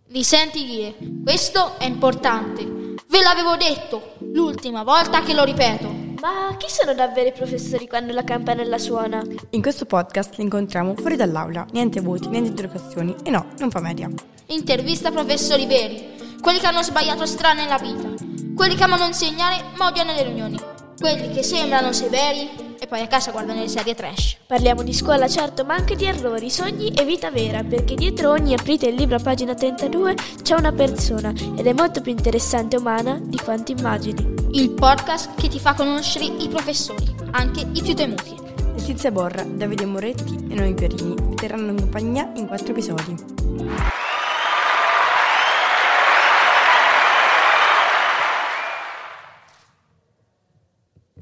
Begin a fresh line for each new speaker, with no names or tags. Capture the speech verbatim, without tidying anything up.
li senti dire: questo è importante. Ve l'avevo detto l'ultima volta che lo ripeto.
Ma chi sono davvero i professori quando la campanella suona?
In questo podcast li incontriamo fuori dall'aula, niente voti, niente interrogazioni e no, non fa media.
Intervista professori veri, quelli che hanno sbagliato strada nella vita, quelli che amano insegnare ma odiano le riunioni, quelli che sembrano severi e poi a casa guardano le serie trash.
Parliamo di scuola, certo, ma anche di errori, sogni e vita vera, perché dietro ogni aprite il libro a pagina trentadue c'è una persona ed è molto più interessante e umana di quanto immagini.
Il podcast che ti fa conoscere i professori, anche i più temuti.
Letizia Borra, Davide Moretti e Noemi Pierini vi terranno in compagnia in quattro episodi.